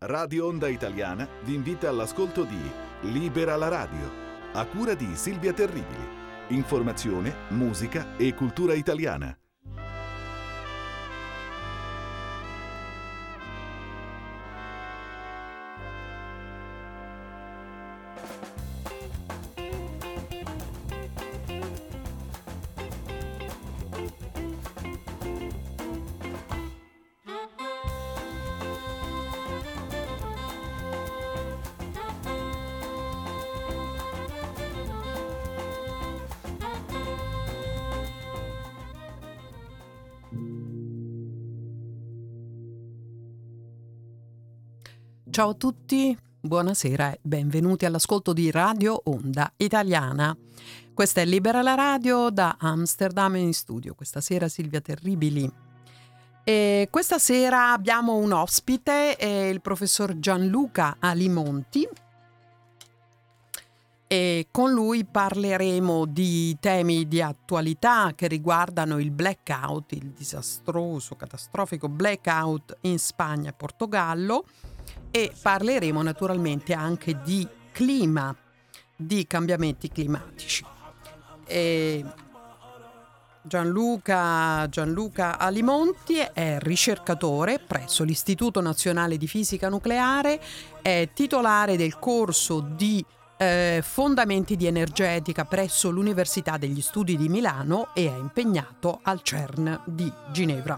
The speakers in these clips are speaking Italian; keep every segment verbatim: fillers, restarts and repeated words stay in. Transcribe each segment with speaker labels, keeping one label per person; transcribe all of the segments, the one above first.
Speaker 1: Radio Onda Italiana vi invita all'ascolto di Libera la radio, a cura di Silvia Terribili. Informazione, musica e cultura italiana.
Speaker 2: Ciao a tutti, buonasera e benvenuti all'ascolto di Radio Onda Italiana. Questa è Libera la radio da Amsterdam in studio. Questa sera Silvia Terribili. E questa sera abbiamo un ospite, è il professor Gianluca Alimonti. E con lui parleremo di temi di attualità che riguardano il blackout, il disastroso, catastrofico blackout in Spagna e Portogallo. E parleremo naturalmente anche di clima, di cambiamenti climatici. E Gianluca, Gianluca Alimonti è ricercatore presso l'Istituto Nazionale di Fisica Nucleare, è titolare del corso di eh, Fondamenti di Energetica presso l'Università degli Studi di Milano e è impegnato al CERN di Ginevra.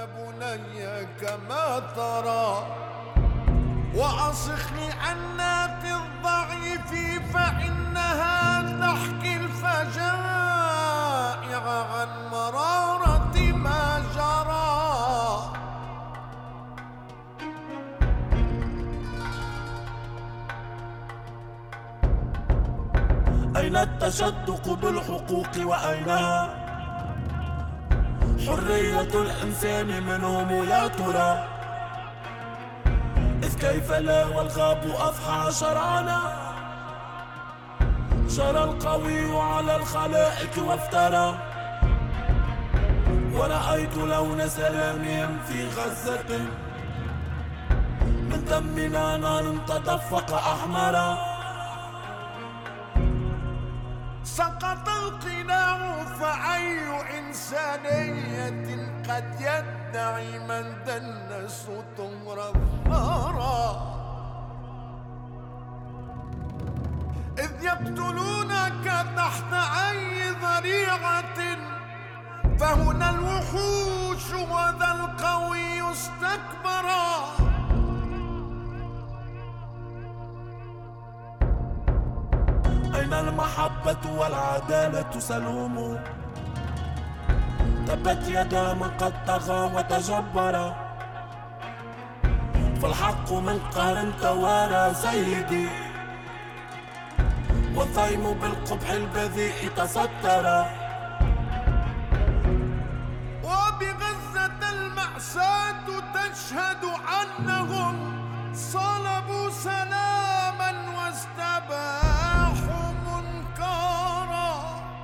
Speaker 3: وأصخني عنات الضعيف فإنها تحكي الفجائع عن مرارة ما جرى أين التشدق بالحقوق وأين حرية الإنسان منهم لا ترى إذ كيف لا والغاب أضحى شرعنا جرى القوي على الخلائق وافترى ورأيت لون سلامهم في غزة من دمنا نار تدفق أحمرا سقط القناع فأي إنسانية قد يدعي من دنس طمر الثرى إذ يقتلونك تحت أي ذريعة فهنا الوحوش وذا القوي استكبرا أين المحبة والعدالة سلوم تبت يدا من قد طغى وتجبر فالحق من قهر توارى سيدي والثيم بالقبح البذيء تستر وبغزة المأساة تشهد أنهم صلبوا سلاما واستباحوا منكرا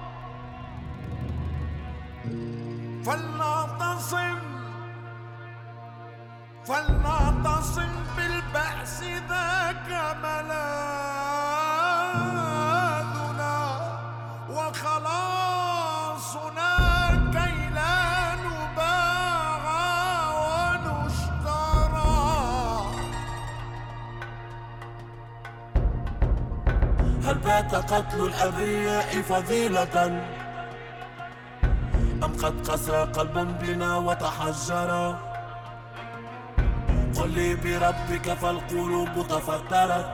Speaker 3: فلنعتصم فلنعتصم بالبأس ذاك ملاذنا وخلاصنا كي لا نباع ونشترى هل بات قتل الأبرياء فضيلة أم قد قسى قلب بنا وتحجر قل لي بربك فالقلوب تفطرت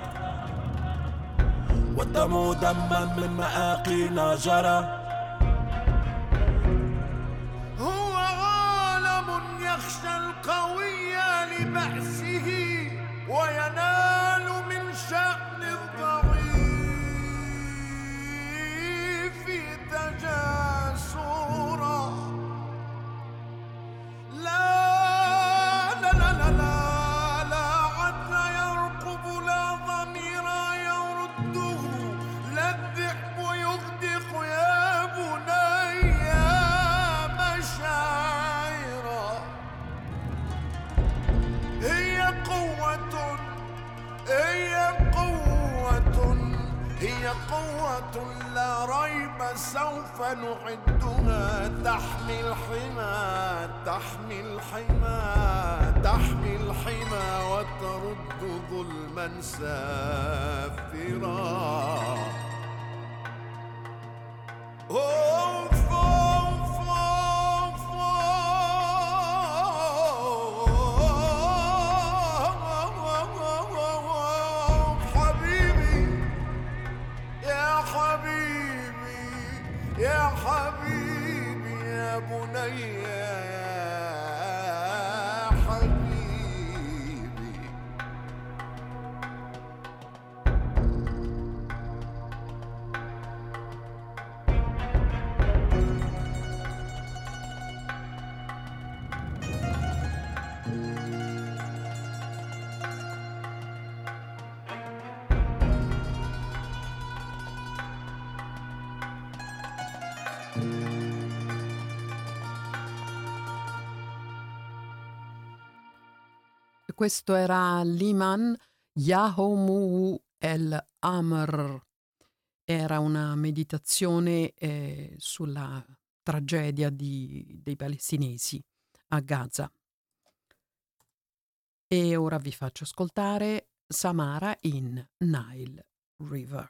Speaker 3: والدم دما من مآقينا جرى هو عالم يخشى القوي لبأسه وينال من شأن الضعيف تجاسرا لا لا لا لا لا لا عدل يرقب لا ضمير يرده لا الذئب يغدق يا هي قوة لا ريب سوف نعدها تحمي الحمى تحمي الحمى تحمي الحمى وترد ظلما سافرا. أوف أوف أوف أوف حبيبي يا حبيبي يا حبيبي يا بني يا حبيبي.
Speaker 2: Questo era Liman Yahomu El Amr. Era una meditazione eh, sulla tragedia di, dei palestinesi a Gaza. E ora vi faccio ascoltare Samara in Nile River.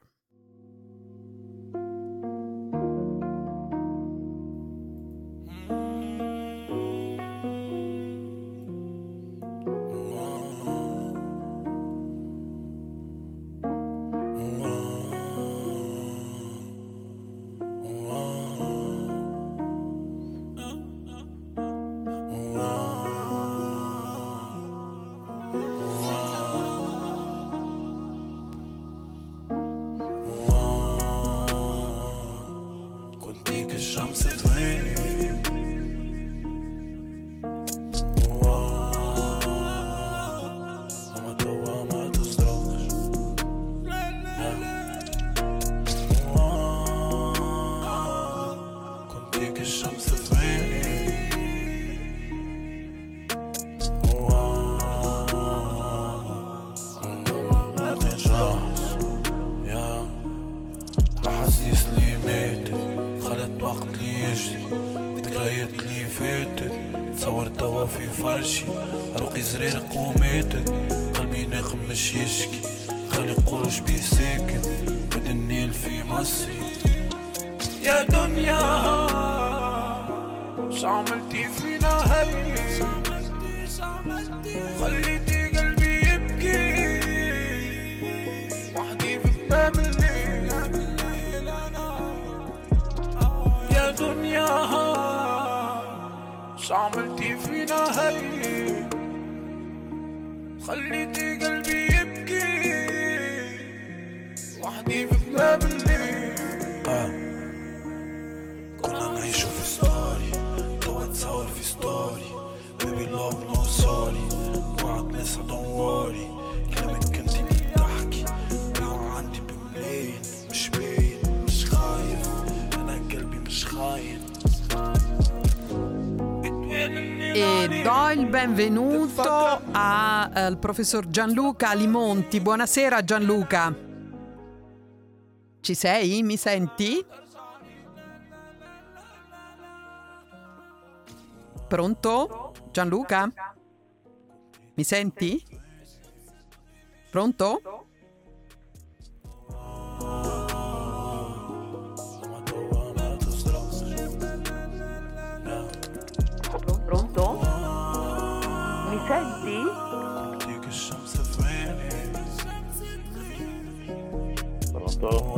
Speaker 2: E do il benvenuto al professor Gianluca Alimonti. Buonasera Gianluca. Ci sei? Mi senti? Pronto? Gianluca? Mi senti? Pronto? Pronto? Mi senti?
Speaker 4: Pronto?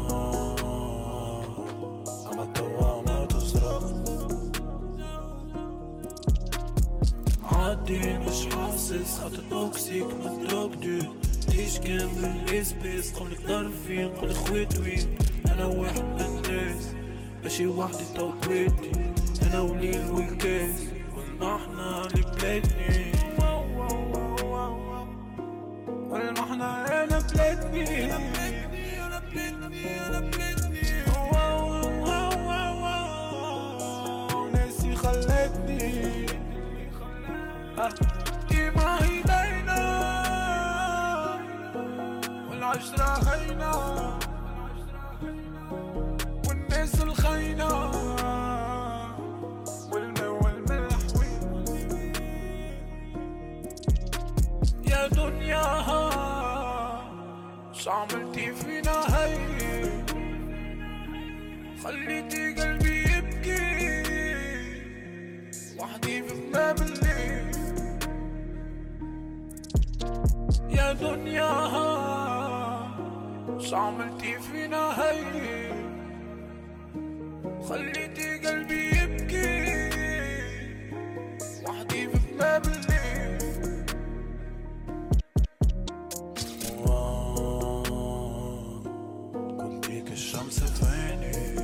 Speaker 4: عادي مش حاسس خاطر توكسيك ما تروكدو تعيش كامل الاسبيس قولك ضرفين قولك خويت وين انا واحد من الناس ماشي وحدي توكويتي انا وليل والكاس والمحنة اللي بلادني والمحنة انا بلادني انا بلادني انا بلادني انا بلادني ناسي خلتني ديما هيدينا والعشرة هينا شو عملتي فينا هي خليتي قلبي يبكي وحدي في غمام الليل يا دنيا شو عملتي فينا هي خليتي قلبي يبكي وحدي في غمام الليل كنتي كالشمس في عيني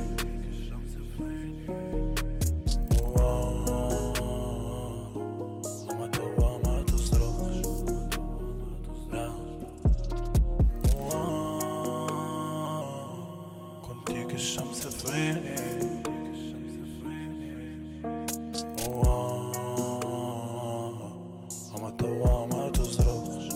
Speaker 4: وما توا ما تصرخش لا كنتي كالشمس في عيني وما توا ما تصرخش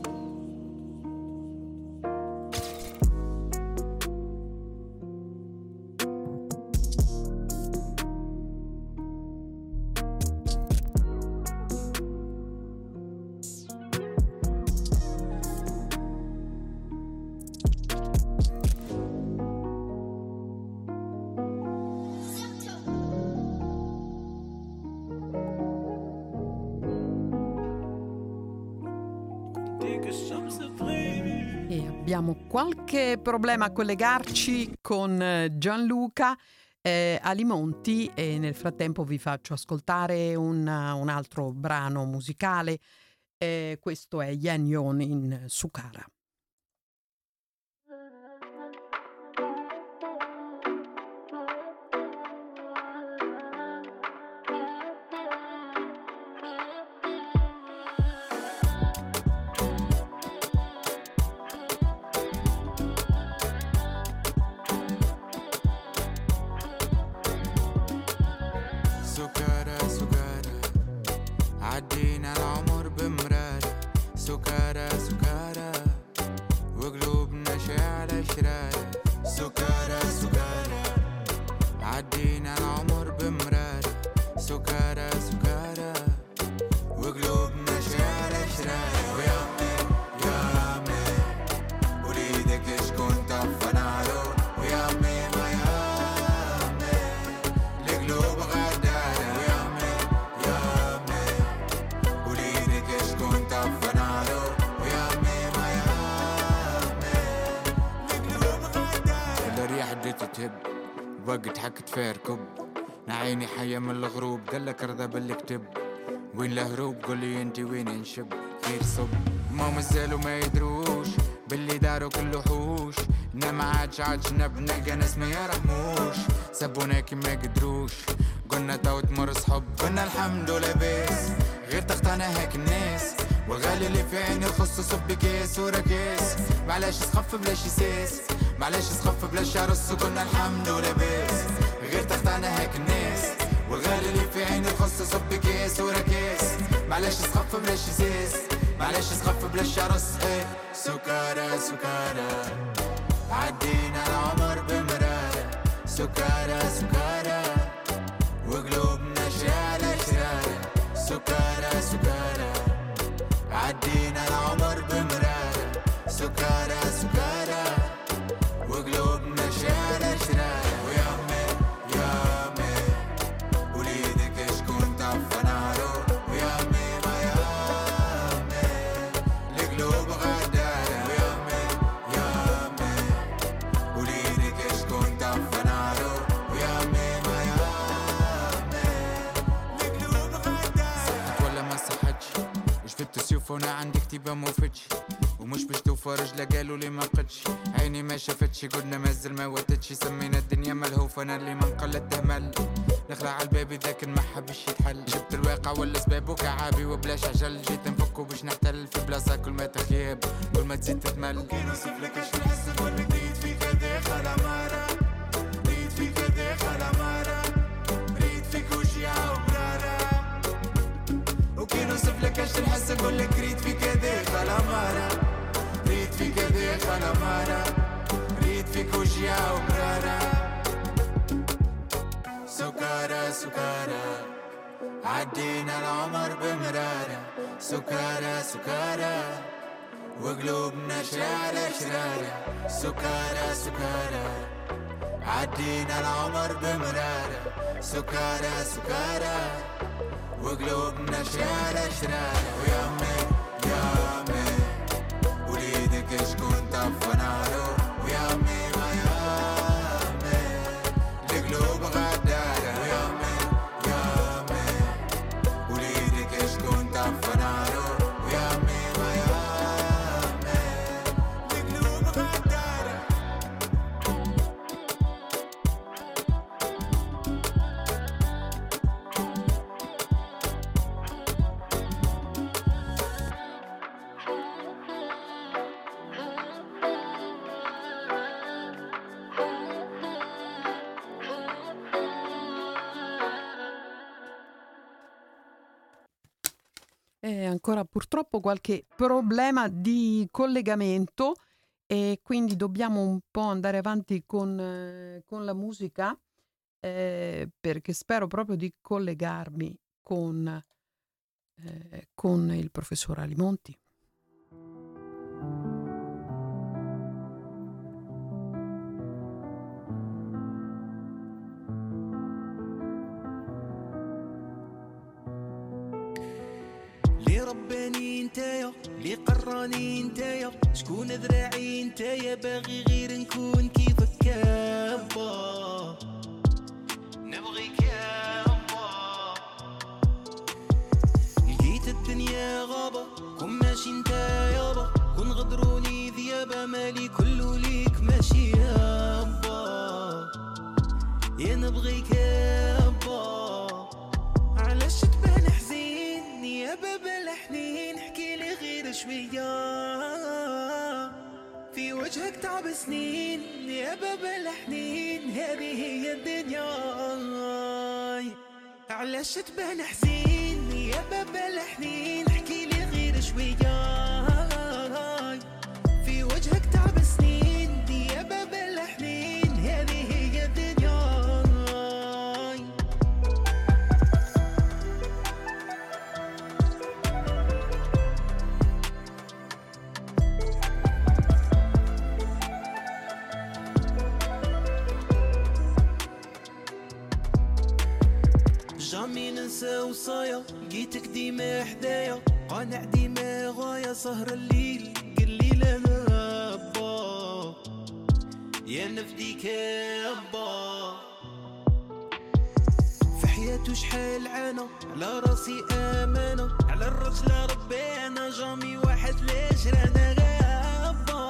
Speaker 2: E abbiamo qualche problema a collegarci con Gianluca eh, Alimonti e nel frattempo vi faccio ascoltare un, un altro brano musicale. Eh, questo è Yen Yon in Sukara.
Speaker 5: عدينا العمر بمرارة سكارى سكارى وقلوبنا شاعلة شرارة سكارى سكارى عدينا العمر بمرارة سكارى سكارى وقلوبنا شاعلة شرارة ويا أمي يا أمي وليدك إيش كنت أفناله ويا أمي ما يا أمي القلوب غدارة ويا أمي يا أمي وليدك إيش كنت أفناله ويا أمي ما يا أمي القلوب غدارة ولا ريح بديت تهب وقت حكت فيها ركب نعيني حية من الغروب قالك رضا بالكتب وين الهروب قولي انتي وين انشب غير صب ما مازالوا ما يدروش باللي داروا كله حوش نا ما عادش عادش نب نلقى ناس ما يرحموش سبونا كي ما قدروش قلنا تو تمر صحب قلنا الحمد لاباس غير تختانا هيك الناس والغالي اللي في عيني الخص صب كيس ورا كيس معلاش سخف بلاش يساس معلاش سخف بلاش يرص قلنا الحمد لاباس غير تختانا هيك الناس والغالي اللي في عيني الخص صب كيس ورا كيس معلاش سخف بلاش يساس معلاش سخف بلاش يرص ايه سكارى سكارى عدينا العمر بمرارة سكارى سكارى وقلوبنا شالة شرارة سكارى سكارى عدينا العمر بمرارة سكارى سكارى وقلوبنا شالة شرارة ويا أمي يا أمي وليدك إيش كنت أفناله ويا أمي ما يا أمي القلوب غدارة ويا أمي يا أمي وليدك إيش كنت أفناله ويا أمي ما يا أمي القلوب غدارة صحت ولا ما صحتش جبت سيوف وانا عندي كتيبة موفتش ومش باش توفى رجلة قالوا لي ما قدش عيني ما شافتش قلنا مازال ما وتتش سمينا الدنيا ملهوف انا اللي ما انقلت همل نخلع على الباب ذاك ما حبش يتحل جبت الواقع ولا سبابه كعابي وبلاش عجل جيت نفكو باش نحتل في بلاصة كل ما تخيب كل ما تزيد تتمل كي نوصف لك اش نحس نقول لك ريت فيك داخل عمارة ريت فيك داخل عمارة ريت فيك وجيعة ومرارة وكي نوصف لك اش نحس نقول لك ريت فيك داخل عمارة ريت فيك داخل عمارة ريت فيك وجيعة ومرارة سكارى سكارى عدينا العمر بمرارة سكارى سكارى وقلوبنا شرارة شرارة سكارى سكارى عدينا العمر بمرارة سكارى سكارى وقلوبنا شرارة شرارة ويامي يامي وليدك شكون طفى نارو ويامي ما يامي القلوب غدارة ويامي يامي وليدك شكون طفى نارو ويامي ما يامي القلوب غدارة
Speaker 2: Eh, ancora purtroppo qualche problema di collegamento e quindi dobbiamo un po' andare avanti con, eh, con la musica eh, perché spero proprio di collegarmi con, eh, con il professor Alimonti.
Speaker 4: لي رباني انتيا لي قراني انتيا شكون ذراعي انتيا باغي غير نكون كيفك يابا نبغيك يابا لقيت الدنيا غابة كون ماشي انتا يابا كون غدروني ذيابا مالي كله ليك ماشي يابا يا نبغيك يابا علاش تبان حزين يا بابا الحنين احكي لي غير شوية في وجهك تعب سنين يا بابا الحنين هذه هي الدنيا علاش تبان حزين يا بابا الحنين احكي لي غير شوية في وجهك تعب سنين يا بابا الحنين هذه هي الدنيا جامي ننسى وصايا لقيتك ديما حدايا قانع ديما غاية سهر الليل قليل انا با يا نفديك با في حياته شحال عانى على راسي امانة على الرجل ربينا جامي واحد ليش رانا غابة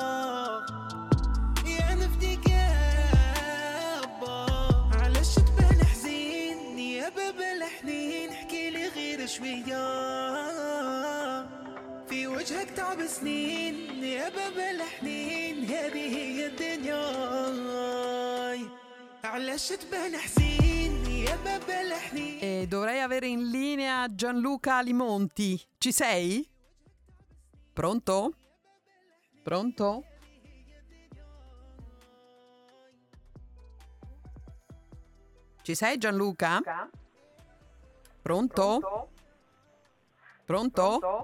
Speaker 4: يا نفديك با علاش تبان حزين يا بابا الحنين احكي لي غير شوية في وجهك تعب سنين يا بابا الحنين هذه هي الدنيا علاش تبان حزين يا بابا الحنين.
Speaker 2: E dovrei avere in linea Gianluca Alimonti. Ci sei? Pronto? Pronto? Ci sei Gianluca? Pronto? Pronto? Pronto?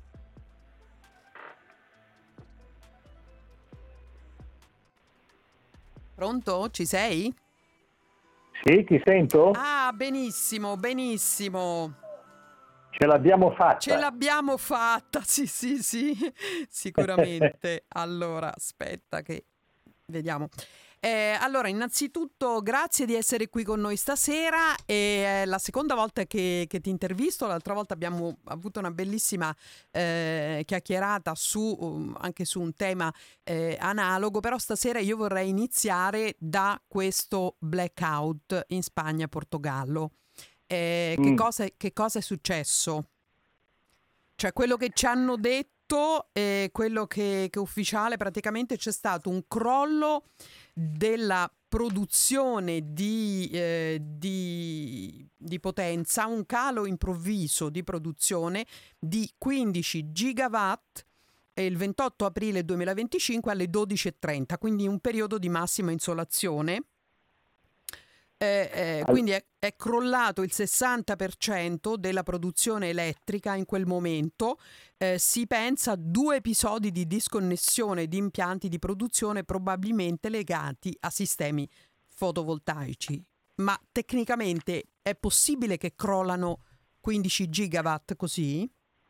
Speaker 2: Pronto? Ci sei?
Speaker 6: Sì, ti sento?
Speaker 2: Ah, benissimo, benissimo.
Speaker 6: Ce l'abbiamo fatta.
Speaker 2: Ce l'abbiamo fatta, sì, sì, sì, sicuramente. Allora, aspetta che vediamo. Eh, allora, innanzitutto grazie di essere qui con noi stasera. È la seconda volta che, che ti intervisto. L'altra volta abbiamo avuto una bellissima eh, chiacchierata su, um, anche su un tema eh, analogo, però stasera io vorrei iniziare da questo blackout in Spagna e Portogallo. Eh, mm. che, cosa, che cosa è successo? Cioè, quello che ci hanno detto e quello che, che ufficiale, praticamente c'è stato un crollo della produzione di, eh, di, di potenza, un calo improvviso di produzione di quindici gigawatt il ventotto aprile duemilaventicinque alle dodici e trenta, quindi un periodo di massima insolazione. Eh, eh, quindi è, è crollato il sessanta per cento della produzione elettrica in quel momento. Eh, si pensa a due episodi di disconnessione di impianti di produzione probabilmente legati a sistemi fotovoltaici. Ma tecnicamente è possibile che crollano quindici gigawatt così?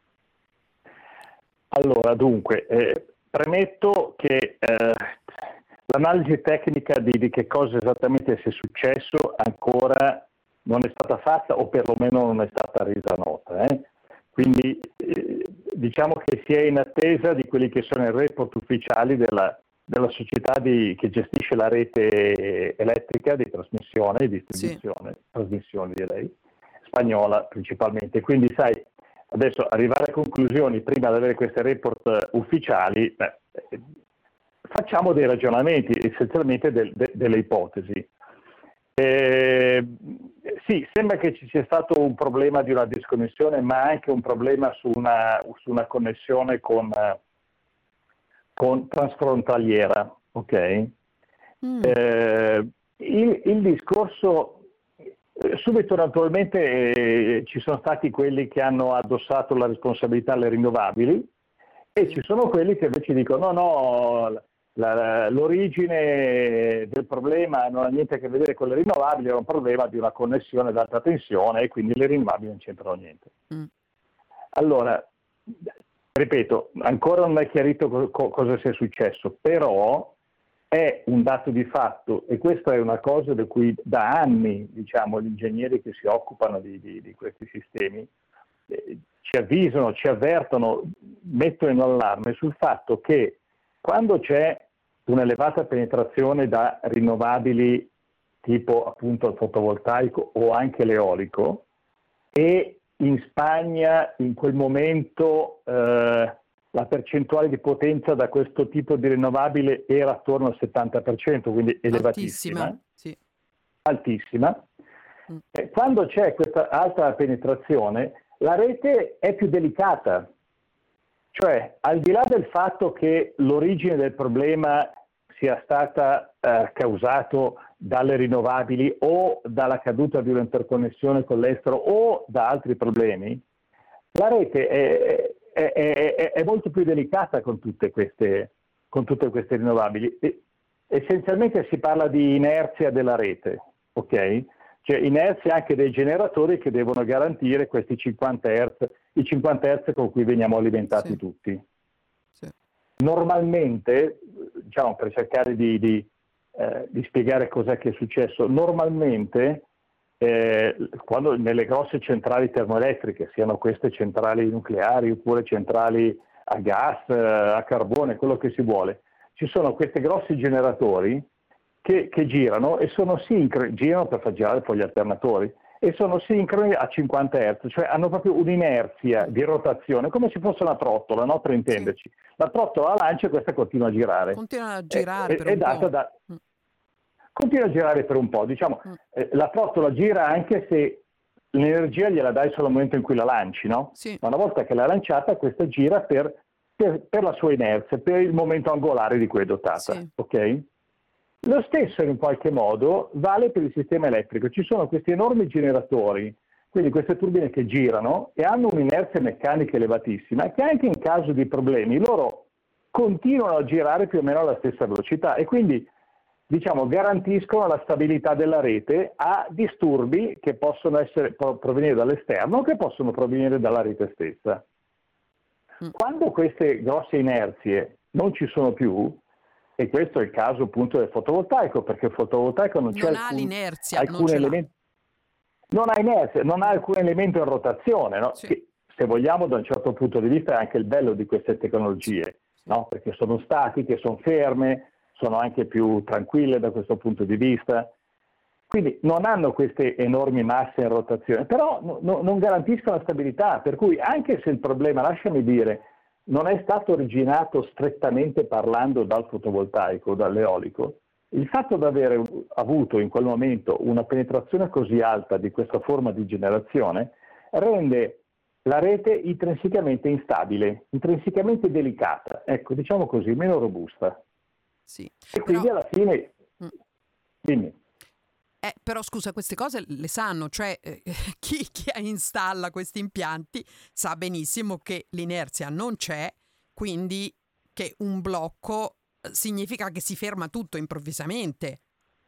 Speaker 6: Allora, dunque, eh, premetto che eh, l'analisi tecnica di, di che cosa esattamente sia successo ancora non è stata fatta, o perlomeno non è stata resa nota. Eh. Quindi eh, diciamo che si è in attesa di quelli che sono i report ufficiali della, della società di, che gestisce la rete elettrica di trasmissione e distribuzione, sì. trasmissioni direi, spagnola principalmente. Quindi sai, adesso arrivare a conclusioni prima di avere questi report ufficiali, beh, facciamo dei ragionamenti, essenzialmente del, de, delle ipotesi. Eh, sì, sembra che ci sia stato un problema di una disconnessione, ma anche un problema su una, su una connessione con, con transfrontaliera, ok? Mm. Eh, il, il discorso... Subito naturalmente eh, ci sono stati quelli che hanno addossato la responsabilità alle rinnovabili e ci sono quelli che invece dicono no, no, la, l'origine del problema non ha niente a che vedere con le rinnovabili, era un problema di una connessione ad alta tensione e quindi le rinnovabili non c'entrano niente. Mm. Allora, ripeto, ancora non è chiarito co- co- cosa sia successo, però è un dato di fatto, e questa è una cosa di cui da anni, diciamo, gli ingegneri che si occupano di, di, di questi sistemi eh, ci avvisano, ci avvertono, mettono in allarme sul fatto che quando c'è un'elevata penetrazione da rinnovabili tipo appunto il fotovoltaico o anche l'eolico, e in Spagna in quel momento eh, la percentuale di potenza da questo tipo di rinnovabile era attorno al settanta per cento, quindi elevatissima,
Speaker 2: altissima, sì.
Speaker 6: altissima. Mm. E quando c'è questa alta penetrazione, la rete è più delicata, cioè al di là del fatto che l'origine del problema sia stata eh, causato dalle rinnovabili o dalla caduta di un'interconnessione con l'estero o da altri problemi, la rete è È, è, è molto più delicata con tutte queste, con tutte queste rinnovabili. E, essenzialmente si parla di inerzia della rete, ok? Cioè inerzia anche dei generatori che devono garantire questi cinquanta hertz, i cinquanta hertz con cui veniamo alimentati, sì. tutti. Sì. Normalmente, diciamo, per cercare di, di, eh, di spiegare cos'è che è successo, normalmente Eh, quando nelle grosse centrali termoelettriche, siano queste centrali nucleari oppure centrali a gas, eh, a carbone, quello che si vuole, ci sono questi grossi generatori che, che girano e sono sincroni, girano per far girare poi gli alternatori e sono sincroni a cinquanta hertz, cioè hanno proprio un'inerzia di rotazione, come se fosse una trottola, no? Per intenderci. Sì. La trottola la lancia e questa continua a girare.
Speaker 2: Continua a girare
Speaker 6: è,
Speaker 2: per
Speaker 6: è,
Speaker 2: un
Speaker 6: è data
Speaker 2: po'.
Speaker 6: Da, Continua a girare per un po', diciamo, eh, la trottola gira anche se l'energia gliela dai solo al momento in cui la lanci, no?
Speaker 2: Sì.
Speaker 6: Ma una volta che l'hai lanciata, questa gira per, per, per la sua inerzia, per il momento angolare di cui è dotata, sì. ok? Lo stesso in qualche modo vale per il sistema elettrico. Ci sono questi enormi generatori, quindi queste turbine che girano e hanno un'inerzia meccanica elevatissima, che anche in caso di problemi loro continuano a girare più o meno alla stessa velocità e quindi diciamo, garantiscono la stabilità della rete a disturbi che possono essere, provenire dall'esterno o che possono provenire dalla rete stessa. Mm. Quando queste grosse inerzie non ci sono più, e questo è il caso appunto del fotovoltaico, perché il fotovoltaico non, non c'è
Speaker 2: ha
Speaker 6: alcun,
Speaker 2: l'inerzia,
Speaker 6: alcun
Speaker 2: non
Speaker 6: elemento, non ha inerzia, non ha alcun elemento in rotazione, no?
Speaker 2: Sì.
Speaker 6: Che, se vogliamo da un certo punto di vista è anche il bello di queste tecnologie, sì. no? Perché sono statiche, sono ferme, sono anche più tranquille da questo punto di vista, quindi non hanno queste enormi masse in rotazione, però no, no, non garantiscono la stabilità, per cui anche se il problema, lasciami dire, non è stato originato strettamente parlando dal fotovoltaico, dall'eolico, il fatto di avere avuto in quel momento una penetrazione così alta di questa forma di generazione rende la rete intrinsecamente instabile, intrinsecamente delicata, ecco, diciamo così, meno robusta.
Speaker 2: Sì,
Speaker 6: e quindi
Speaker 2: però...
Speaker 6: alla fine, dimmi.
Speaker 2: Eh, però scusa, queste cose le sanno, cioè eh, chi, chi installa questi impianti sa benissimo che l'inerzia non c'è, quindi che un blocco significa che si ferma tutto improvvisamente.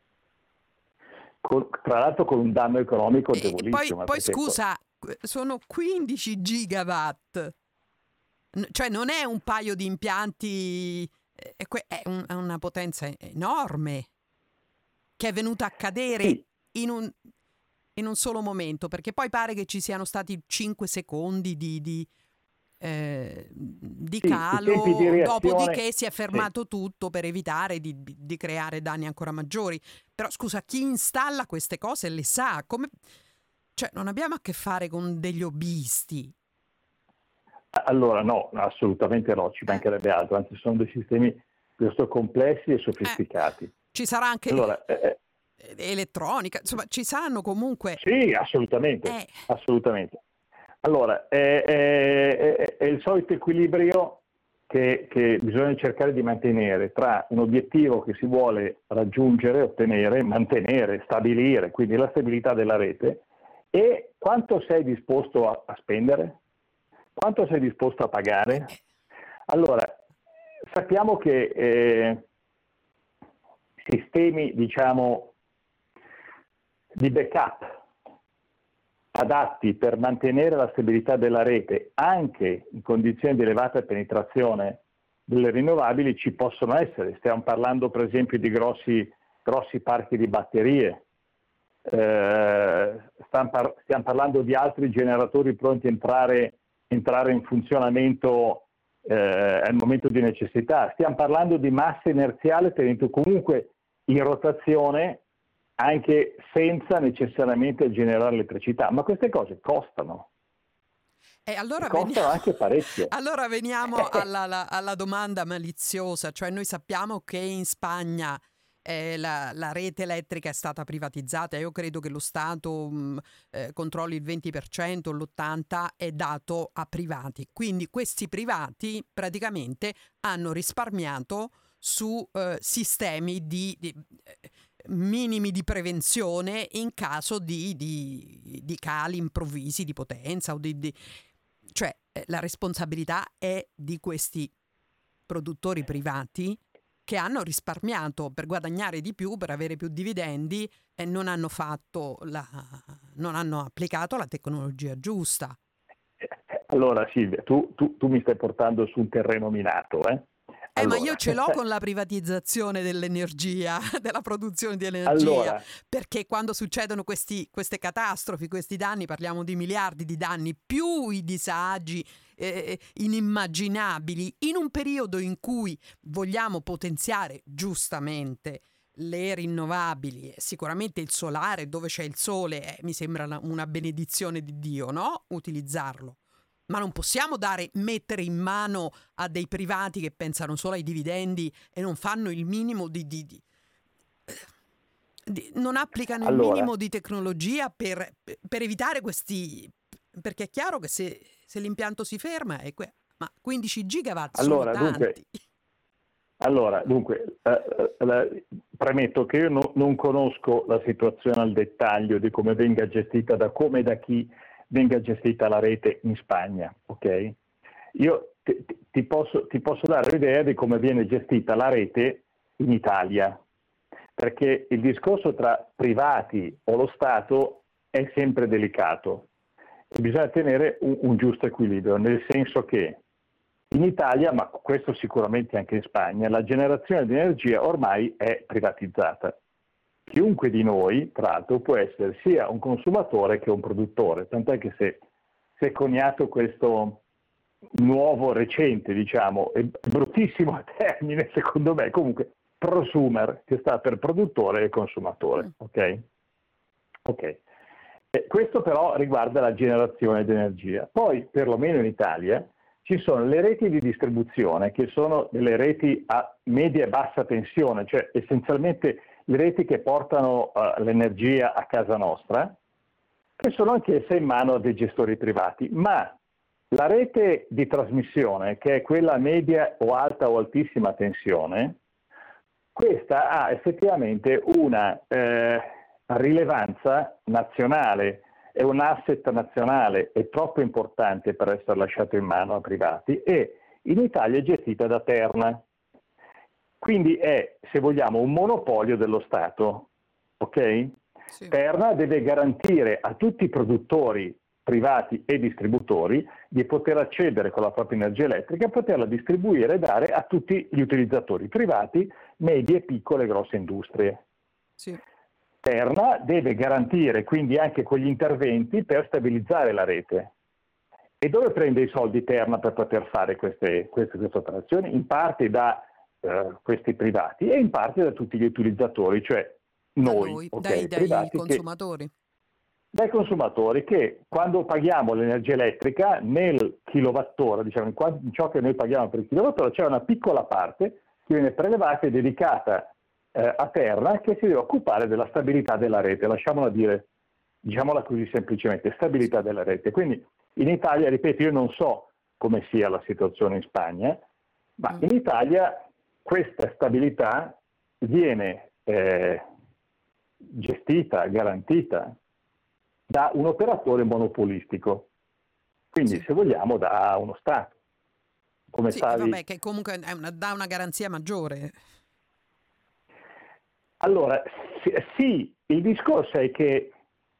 Speaker 6: Con, tra l'altro con un danno economico
Speaker 2: E
Speaker 6: devolissimo.
Speaker 2: poi, poi scusa, sono quindici gigawatt, N- cioè non è un paio di impianti, è, que- è un- è una potenza enorme che è venuta a cadere
Speaker 6: Sì.
Speaker 2: in un, in un solo momento, perché poi pare che ci siano stati cinque secondi di, di, eh, di
Speaker 6: Sì, i
Speaker 2: calo,
Speaker 6: tempi di reazione-
Speaker 2: dopodiché si è
Speaker 6: sì.
Speaker 2: fermato tutto per evitare di, di creare danni ancora maggiori. Però scusa, chi installa queste cose le sa, come... cioè non abbiamo a che fare con degli hobbisti.
Speaker 6: Allora no, assolutamente no, ci mancherebbe altro, anzi sono dei sistemi piuttosto complessi e sofisticati.
Speaker 2: Eh, ci sarà anche
Speaker 6: Allora, eh,
Speaker 2: elettronica, insomma ci saranno comunque...
Speaker 6: sì, assolutamente,
Speaker 2: Eh.
Speaker 6: assolutamente. Allora, è, è- è- è il solito equilibrio che, che bisogna cercare di mantenere tra un obiettivo che si vuole raggiungere, ottenere, mantenere, stabilire, quindi la stabilità della rete, e quanto sei disposto a, a spendere, quanto sei disposto a pagare. Allora, sappiamo che eh, sistemi, diciamo, di backup adatti per mantenere la stabilità della rete anche in condizioni di elevata penetrazione delle rinnovabili ci possono essere. Stiamo parlando per esempio di grossi, grossi parchi di batterie, eh, stiamo, par- stiamo parlando di altri generatori pronti a entrare, entrare in funzionamento eh, al momento di necessità. Stiamo parlando di massa inerziale tenuto comunque in rotazione anche senza necessariamente generare elettricità, ma queste cose costano.
Speaker 2: E allora
Speaker 6: costano
Speaker 2: veniamo,
Speaker 6: anche parecchio.
Speaker 2: allora veniamo alla, alla- alla domanda maliziosa, cioè noi sappiamo che in Spagna eh, la, la rete elettrica è stata privatizzata. Io credo che lo Stato mh, eh, controlli il venti per cento, l'ottanta per cento è dato a privati, quindi questi privati praticamente hanno risparmiato su eh, sistemi di, di eh, minimi di prevenzione in caso di, di, di cali improvvisi di potenza o di, di cioè eh, la responsabilità è di questi produttori privati che hanno risparmiato per guadagnare di più, per avere più dividendi e non hanno fatto la, non hanno applicato la tecnologia giusta.
Speaker 6: Allora Silvia, tu, tu, tu mi stai portando su un terreno minato, eh?
Speaker 2: Eh,
Speaker 6: Allora.
Speaker 2: ma io ce l'ho con la privatizzazione dell'energia, della produzione di energia,
Speaker 6: Allora.
Speaker 2: perché quando succedono questi, queste catastrofi, questi danni, parliamo di miliardi di danni, più i disagi eh, inimmaginabili, in un periodo in cui vogliamo potenziare giustamente le rinnovabili, sicuramente il solare, dove c'è il sole, eh, mi sembra una, una benedizione di Dio, no? Utilizzarlo. Ma non possiamo dare, mettere in mano a dei privati che pensano solo ai dividendi e non fanno il minimo di... di, di, di non applicano
Speaker 6: Allora.
Speaker 2: il minimo di tecnologia per, per evitare questi... Perché è chiaro che se, se l'impianto si ferma, è que- ma quindici gigawatt
Speaker 6: Allora,
Speaker 2: sono tanti.
Speaker 6: dunque, allora, dunque eh, eh, premetto che io no, non conosco la situazione al dettaglio di come venga gestita, da come e da chi venga gestita la rete in Spagna, ok? Io ti, ti, posso, ti posso dare l'idea di come viene gestita la rete in Italia, perché il discorso tra privati o lo Stato è sempre delicato e bisogna tenere un, un giusto equilibrio, nel senso che in Italia, ma questo sicuramente anche in Spagna, la generazione di energia ormai è privatizzata. Chiunque di noi, tra l'altro, può essere sia un consumatore che un produttore, tant'è che se si è coniato questo nuovo, recente, diciamo, è bruttissimo termine secondo me, comunque prosumer, che sta per produttore e consumatore, ok? Ok. E questo però riguarda la generazione di energia. Poi, perlomeno in Italia, ci sono le reti di distribuzione, che sono delle reti a media e bassa tensione, cioè essenzialmente le reti che portano uh, l'energia a casa nostra, che sono anch'esse in mano a dei gestori privati, ma la rete di trasmissione, che è quella a media o alta o altissima tensione, questa ha effettivamente una eh, rilevanza nazionale, è un asset nazionale, è troppo importante per essere lasciato in mano a privati, e in Italia è gestita da Terna. Quindi è, se vogliamo, un monopolio dello Stato, ok? Sì. Terna deve garantire a tutti i produttori privati e distributori di poter accedere con la propria energia elettrica, poterla distribuire e dare a tutti gli utilizzatori privati, medie, piccole e grosse industrie.
Speaker 2: Sì.
Speaker 6: Terna deve garantire quindi anche quegli interventi per stabilizzare la rete. E dove prende i soldi Terna per poter fare queste, queste, queste operazioni? In parte da eh, questi privati e in parte da tutti gli utilizzatori, cioè noi,
Speaker 2: noi
Speaker 6: okay,
Speaker 2: dai, dai consumatori. Che,
Speaker 6: dai consumatori che quando paghiamo l'energia elettrica nel kilowattora, diciamo in, quanto, in ciò che noi paghiamo per il kilowattora, c'è una piccola parte che viene prelevata e dedicata eh, a Terna, che si deve occupare della stabilità della rete, lasciamola dire, diciamola così semplicemente, stabilità della rete. Quindi in Italia, ripeto, io non so come sia la situazione in Spagna, ma in Italia questa stabilità viene eh, gestita, garantita da un operatore monopolistico, quindi sì. se vogliamo da uno Stato. Come
Speaker 2: sì,
Speaker 6: stavi...
Speaker 2: vabbè, che comunque è una, dà una garanzia maggiore.
Speaker 6: Allora, sì, sì, il discorso è che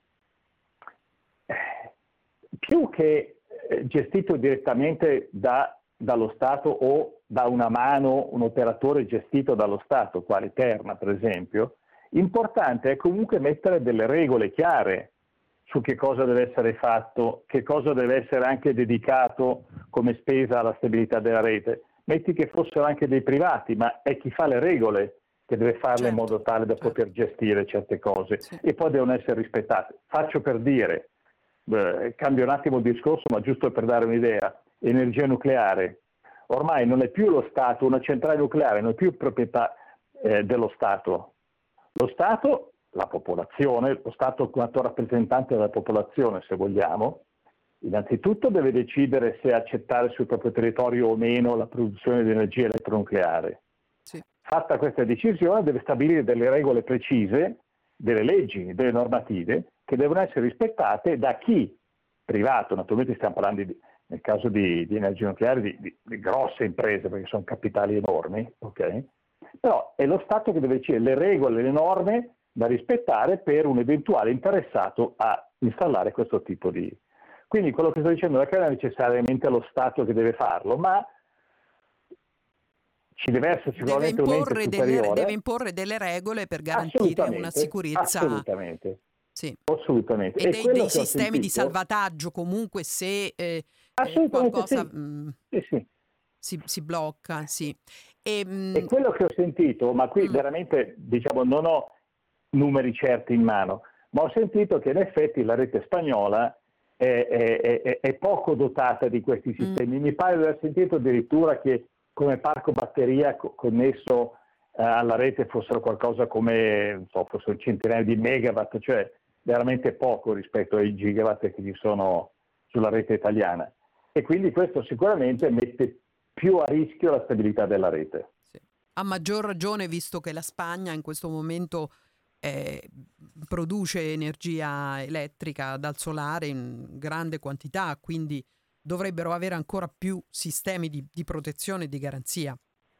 Speaker 6: più che gestito direttamente da, dallo Stato o da una mano, un operatore gestito dallo Stato, quale Terna per esempio, importante è comunque mettere delle regole chiare su che cosa deve essere fatto, che cosa deve essere anche dedicato come spesa alla stabilità della rete. Metti che fossero anche dei privati, ma è chi fa le regole che deve farle certo, in modo tale da certo. poter gestire certe cose sì. e poi devono essere rispettate. Faccio per dire, eh, cambio un attimo il discorso, ma giusto per dare un'idea, energia nucleare. Ormai non è più lo Stato, una centrale nucleare non è più proprietà eh, dello Stato. Lo Stato, la popolazione, lo Stato quanto rappresentante della popolazione, se vogliamo, innanzitutto deve decidere se accettare sul proprio territorio o meno la produzione di energia elettronucleare.
Speaker 2: Sì.
Speaker 6: Fatta questa decisione deve stabilire delle regole precise, delle leggi, delle normative che devono essere rispettate da chi, privato, naturalmente stiamo parlando di, nel caso di, di energia nucleare di, di, di grosse imprese perché sono capitali enormi, ok? Però è lo Stato che deve decidere le regole, le norme da rispettare per un eventuale interessato a installare questo tipo di... Quindi quello che sto dicendo non è che è necessariamente lo Stato che deve farlo, ma ci deve essere sicuramente
Speaker 2: deve
Speaker 6: un ente superiore.
Speaker 2: Delle, deve imporre delle regole per garantire una sicurezza.
Speaker 6: Assolutamente.
Speaker 2: Sì.
Speaker 6: Assolutamente.
Speaker 2: E,
Speaker 6: e
Speaker 2: dei, dei sistemi
Speaker 6: sentito,
Speaker 2: di salvataggio comunque se eh,
Speaker 6: assolutamente
Speaker 2: qualcosa
Speaker 6: sì.
Speaker 2: Mh,
Speaker 6: sì, sì.
Speaker 2: Si, si blocca, sì. E, mh,
Speaker 6: e quello che ho sentito, ma qui mh. veramente diciamo non ho numeri certi in mano, ma ho sentito che in effetti la rete spagnola è, è, è, è poco dotata di questi sistemi. Mm. Mi pare di aver sentito addirittura che come parco batteria co- connesso eh, alla rete fossero qualcosa come, non so, fossero centinaia di megawatt, cioè veramente poco rispetto ai gigawatt che ci sono sulla rete italiana. E quindi questo sicuramente mette più a rischio la stabilità della rete.
Speaker 2: Sì. A maggior ragione visto che la Spagna in questo momento Eh, produce energia elettrica dal solare in grande quantità, quindi dovrebbero avere ancora più sistemi di, di protezione e di garanzia.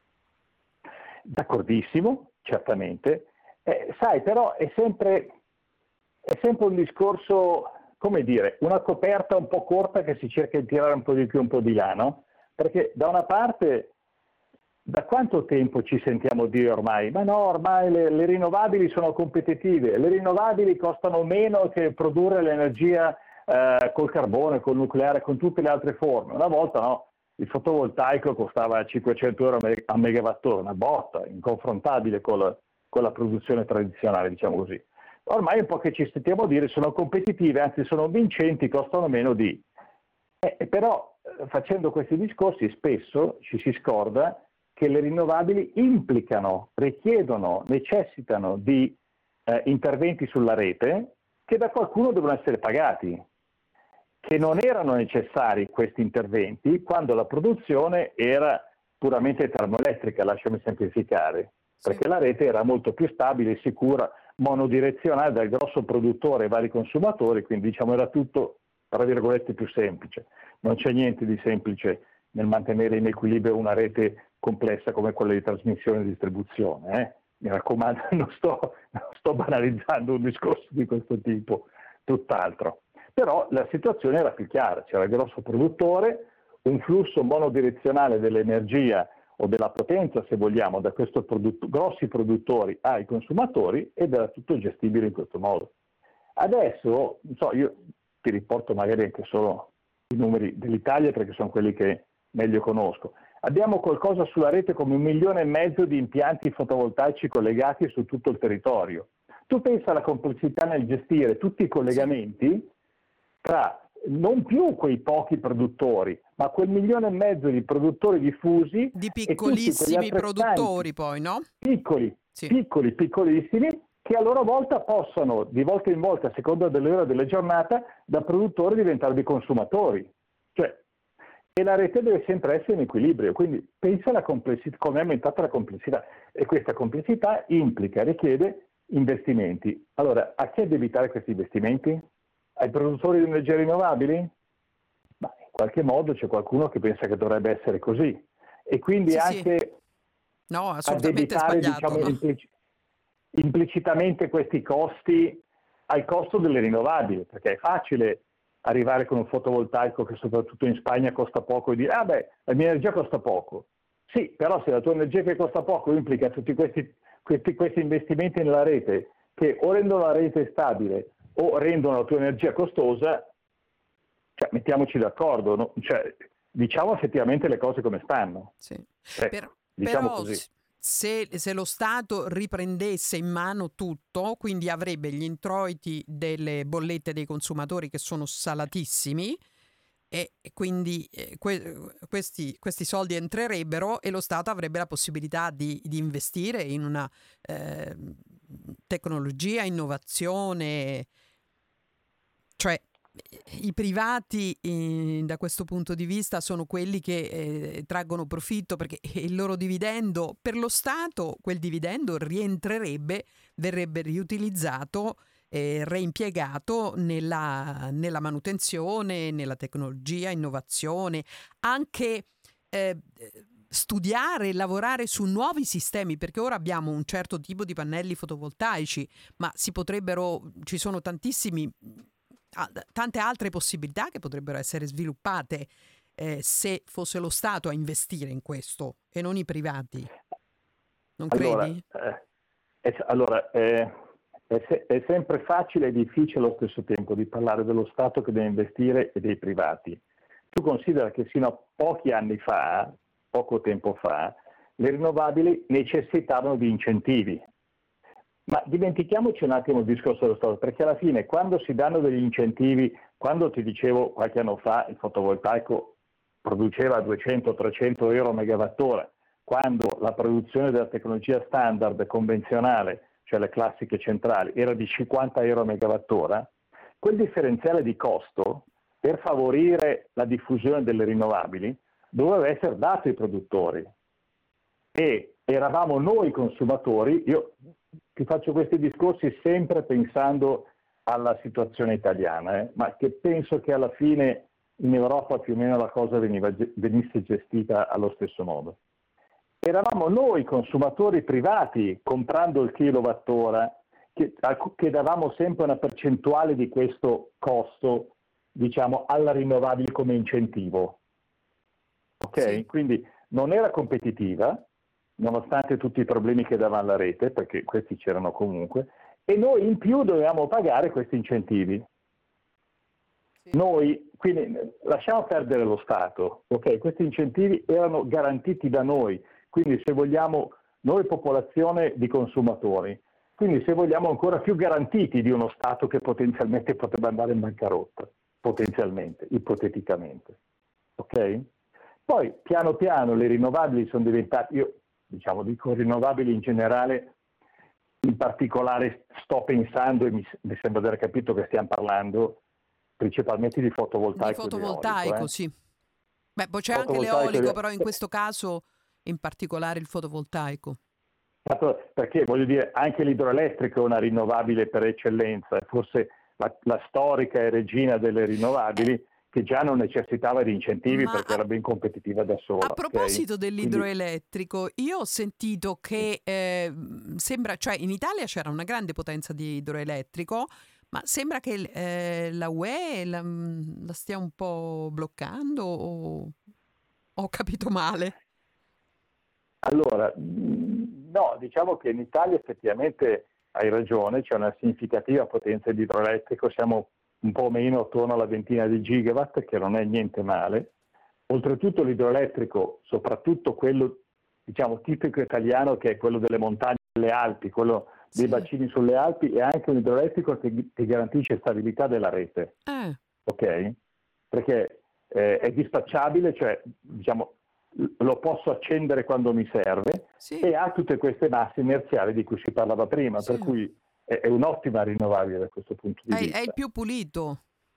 Speaker 6: D'accordissimo, certamente. Eh, sai, però è sempre, è sempre un discorso, come dire, una coperta un po' corta che si cerca di tirare un po' di più, un po' di là, no? Perché da una parte... Da quanto tempo ci sentiamo dire ormai? Ma no, ormai le, le rinnovabili sono competitive, le rinnovabili costano meno che produrre l'energia eh, col carbone, col nucleare, con tutte le altre forme. Una volta no, il fotovoltaico costava cinquecento euro a megawattora, una botta, inconfrontabile con la, con la produzione tradizionale, diciamo così. Ormai un po' che ci sentiamo dire sono competitive, anzi sono vincenti, costano meno di. Eh, però facendo questi discorsi spesso ci si scorda che le rinnovabili implicano, richiedono, necessitano di eh, interventi sulla rete che da qualcuno devono essere pagati, che non erano necessari questi interventi quando la produzione era puramente termoelettrica, lasciami semplificare, perché sì. la rete era molto più stabile e sicura, monodirezionale dal grosso produttore ai vari consumatori, quindi diciamo era tutto, tra virgolette, più semplice. Non c'è niente di semplice nel mantenere in equilibrio una rete complessa come quella di trasmissione e distribuzione. Eh? Mi raccomando, non sto, non sto banalizzando un discorso di questo tipo, tutt'altro. Però la situazione era più chiara, c'era il grosso produttore, un flusso monodirezionale dell'energia o della potenza, se vogliamo, da questi produtt- grossi produttori ai consumatori, ed era tutto gestibile in questo modo. Adesso, non so, io ti riporto magari anche solo i numeri dell'Italia perché sono quelli che meglio conosco. Abbiamo qualcosa sulla rete come un milione e mezzo di impianti fotovoltaici collegati su tutto il territorio. Tu pensa alla complessità nel gestire tutti i collegamenti tra non più quei pochi produttori, ma quel milione e mezzo di produttori diffusi.
Speaker 2: Di piccolissimi produttori poi, no?
Speaker 6: Piccoli,
Speaker 2: sì.
Speaker 6: piccoli, piccolissimi, che a loro volta possono, di volta in volta, a seconda delle ore della giornata, da produttori diventare dei consumatori. Cioè, e la rete deve sempre essere in equilibrio, quindi pensa alla complessità, come è aumentata la complessità. E questa complessità implica, richiede investimenti. Allora, a chi addebitare questi investimenti? Ai produttori di energie rinnovabili? Ma in qualche modo c'è qualcuno che pensa che dovrebbe essere così. E quindi
Speaker 2: sì,
Speaker 6: anche
Speaker 2: sì. No, assolutamente
Speaker 6: addebitare,
Speaker 2: sbagliato,
Speaker 6: diciamo,
Speaker 2: no?
Speaker 6: implic- implicitamente questi costi al costo delle rinnovabili, perché è facile arrivare con un fotovoltaico che soprattutto in Spagna costa poco e dire ah beh, la mia energia costa poco. Sì, però se la tua energia che costa poco implica tutti questi, questi, questi investimenti nella rete che o rendono la rete stabile o rendono la tua energia costosa, cioè mettiamoci d'accordo, no? Cioè, diciamo effettivamente le cose come stanno.
Speaker 2: Sì.
Speaker 6: Eh,
Speaker 2: per,
Speaker 6: diciamo
Speaker 2: però
Speaker 6: così.
Speaker 2: Se, se lo Stato riprendesse in mano tutto, quindi avrebbe gli introiti delle bollette dei consumatori che sono salatissimi, e quindi eh, que- questi, questi soldi entrerebbero e lo Stato avrebbe la possibilità di, di investire in una eh, tecnologia, innovazione, cioè i privati eh, da questo punto di vista sono quelli che eh, traggono profitto, perché il loro dividendo, per lo Stato quel dividendo rientrerebbe, verrebbe riutilizzato, eh, reimpiegato nella, nella manutenzione, nella tecnologia, innovazione, anche eh, studiare e lavorare su nuovi sistemi, perché ora abbiamo un certo tipo di pannelli fotovoltaici, ma si potrebbero, ci sono tantissimi tante altre possibilità che potrebbero essere sviluppate eh, se fosse lo Stato a investire in questo e non i privati. Non
Speaker 6: allora,
Speaker 2: credi?
Speaker 6: Eh, è, allora, eh, è, se, è sempre facile e difficile allo stesso tempo di parlare dello Stato che deve investire e dei privati. Tu considera che fino a pochi anni fa, poco tempo fa, le rinnovabili necessitavano di incentivi. Ma dimentichiamoci un attimo il discorso dello Stato, perché alla fine quando si danno degli incentivi, quando ti dicevo qualche anno fa il fotovoltaico produceva duecento trecento euro a megawattora, quando la produzione della tecnologia standard convenzionale, cioè le classiche centrali, era di cinquanta euro a megawattora, quel differenziale di costo per favorire la diffusione delle rinnovabili doveva essere dato ai produttori. E eravamo noi consumatori, io ti faccio questi discorsi sempre pensando alla situazione italiana, eh, ma che penso che alla fine in Europa più o meno la cosa veniva, venisse gestita allo stesso modo. Eravamo noi consumatori privati comprando il kilowattora che, che davamo sempre una percentuale di questo costo, diciamo, alla rinnovabile come incentivo. Ok? Sì. Quindi non era competitiva, nonostante tutti i problemi che dava alla rete, perché questi c'erano comunque, e noi in più dovevamo pagare questi incentivi. Sì. Noi, quindi lasciamo perdere lo Stato, ok? Questi incentivi erano garantiti da noi, quindi se vogliamo, noi popolazione di consumatori, quindi se vogliamo ancora più garantiti di uno Stato che potenzialmente potrebbe andare in bancarotta, potenzialmente, ipoteticamente, ok? Poi piano piano le rinnovabili sono diventate, io diciamo dico rinnovabili in generale, in particolare sto pensando, e mi, mi sembra di aver capito che stiamo parlando principalmente di fotovoltaico.
Speaker 2: Di fotovoltaico,
Speaker 6: eolico, eh?
Speaker 2: Sì. Beh, poi c'è anche l'eolico, però in questo caso in particolare il fotovoltaico.
Speaker 6: Fatto- Perché voglio dire, anche l'idroelettrico è una rinnovabile per eccellenza, è forse la, la storica e regina delle rinnovabili, che già non necessitava di incentivi
Speaker 2: Ma
Speaker 6: perché
Speaker 2: a,
Speaker 6: era ben competitiva da sola.
Speaker 2: a
Speaker 6: Ok?
Speaker 2: proposito
Speaker 6: Quindi
Speaker 2: dell'idroelettrico, io ho sentito
Speaker 6: sì.
Speaker 2: che eh, sembra, cioè in Italia c'era una grande potenza di idroelettrico, ma sembra che eh, la U E la, la stia un po' bloccando o ho capito male?
Speaker 6: Allora, mh, no, diciamo che in Italia effettivamente hai ragione, c'è una significativa potenza di idroelettrico, siamo un po' meno attorno alla ventina di gigawatt, che non è niente male. Oltretutto l'idroelettrico, soprattutto quello diciamo tipico italiano, che è quello delle montagne e delle Alpi, quello dei
Speaker 2: Sì.
Speaker 6: bacini sulle Alpi, è anche un idroelettrico che, che garantisce stabilità della rete,
Speaker 2: Eh,
Speaker 6: ok? Perché eh, è dispacciabile, cioè diciamo lo posso accendere quando mi serve
Speaker 2: sì,
Speaker 6: e ha tutte queste masse inerziali di cui si parlava prima,
Speaker 2: sì.
Speaker 6: per cui è, è un'ottima rinnovabile da questo punto di
Speaker 2: È,
Speaker 6: vista.
Speaker 2: è il più pulito.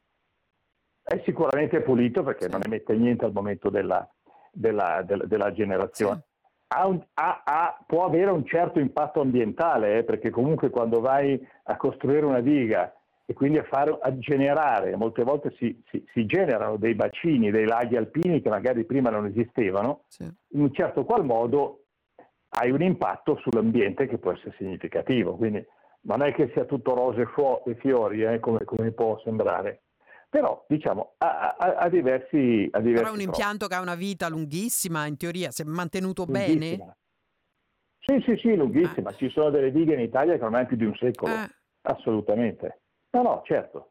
Speaker 6: È sicuramente pulito perché
Speaker 2: Sì,
Speaker 6: non emette niente al momento della, della, della, della
Speaker 2: sì.
Speaker 6: generazione. Ha un- ha- ha- può avere un certo impatto ambientale, eh, perché comunque quando vai a costruire una diga e quindi a, fare, a generare, molte volte si, si- si generano dei bacini, dei laghi alpini che magari prima non esistevano,
Speaker 2: Sì.
Speaker 6: in un certo qual modo hai un impatto sull'ambiente che può essere significativo. Quindi non è che sia tutto rose e, fuo- e fiori, eh, come, come può sembrare. Però, diciamo, ha, ha- ha diversi, ha
Speaker 2: Però è
Speaker 6: diversi
Speaker 2: un
Speaker 6: pro.
Speaker 2: impianto che ha una vita lunghissima, in teoria, se mantenuto bene.
Speaker 6: Lunghissima. Sì, sì, sì,
Speaker 2: Eh,
Speaker 6: lunghissima. Ci sono delle dighe in Italia che ormai hanno più di un secolo.
Speaker 2: eh,
Speaker 6: Assolutamente. No, no, certo.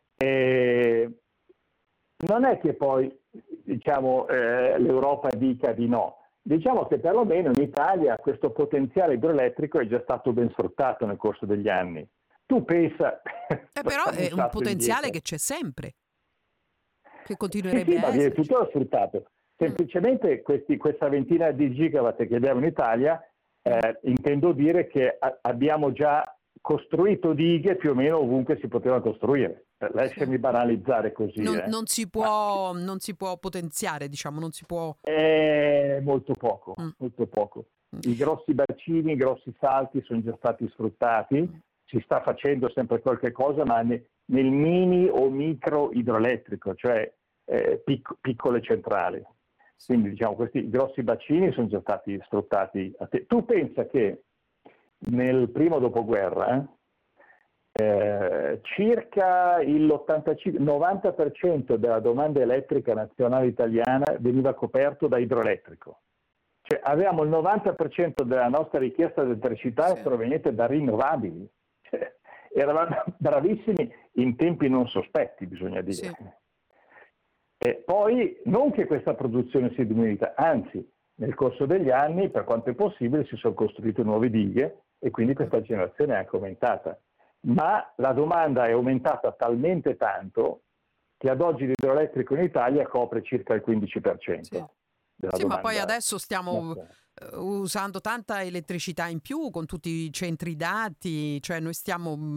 Speaker 6: E non è che poi, diciamo, eh, l'Europa dica di no. Diciamo che perlomeno in Italia questo potenziale idroelettrico è già stato ben sfruttato nel corso degli anni. Tu pensa,
Speaker 2: eh, però
Speaker 6: facciamo un
Speaker 2: è un
Speaker 6: salto
Speaker 2: potenziale
Speaker 6: indietro.
Speaker 2: che c'è sempre, che
Speaker 6: Sì,
Speaker 2: continuerebbe
Speaker 6: sì,
Speaker 2: a
Speaker 6: ma viene
Speaker 2: esserci.
Speaker 6: tutto sfruttato.
Speaker 2: Mm,
Speaker 6: Semplicemente questi- questa ventina di gigawatt che abbiamo in Italia,
Speaker 2: mm.
Speaker 6: eh, intendo dire che a- abbiamo già costruito dighe più o meno ovunque si potevano costruire. Eh,
Speaker 2: Sì.
Speaker 6: Lasciami banalizzare così,
Speaker 2: Non,
Speaker 6: eh.
Speaker 2: non si
Speaker 6: Ma
Speaker 2: può, non si può potenziare, diciamo, non si può.
Speaker 6: è molto poco,
Speaker 2: Mm,
Speaker 6: molto poco.
Speaker 2: mm,
Speaker 6: I grossi bacini, i grossi salti sono già stati sfruttati,
Speaker 2: mm.
Speaker 6: si sta facendo sempre qualche cosa, ma ne- nel mini o micro idroelettrico, cioè eh, pic- piccole centrali.
Speaker 2: Sì.
Speaker 6: Quindi diciamo questi grossi bacini sono già stati sfruttati. a te- Tu pensa che nel primo dopoguerra eh, circa l'ottantacinque novanta per cento della domanda elettrica nazionale italiana veniva coperto da idroelettrico. Cioè avevamo il novanta per cento della nostra richiesta di elettricità
Speaker 2: Sì.
Speaker 6: proveniente da rinnovabili. Cioè, eravamo bravissimi in tempi non sospetti, bisogna dire.
Speaker 2: Sì.
Speaker 6: E poi non che questa produzione sia diminuita, anzi nel corso degli anni, per quanto è possibile, si sono costruite nuove dighe e quindi questa generazione è anche aumentata. Ma la domanda è aumentata talmente tanto che ad oggi l'idroelettrico in Italia copre circa il quindici per cento
Speaker 2: Sì.
Speaker 6: della
Speaker 2: Sì, ma
Speaker 6: domanda
Speaker 2: poi adesso stiamo
Speaker 6: nazionale.
Speaker 2: eh, usando tanta elettricità in più con tutti i centri dati, cioè noi stiamo mm,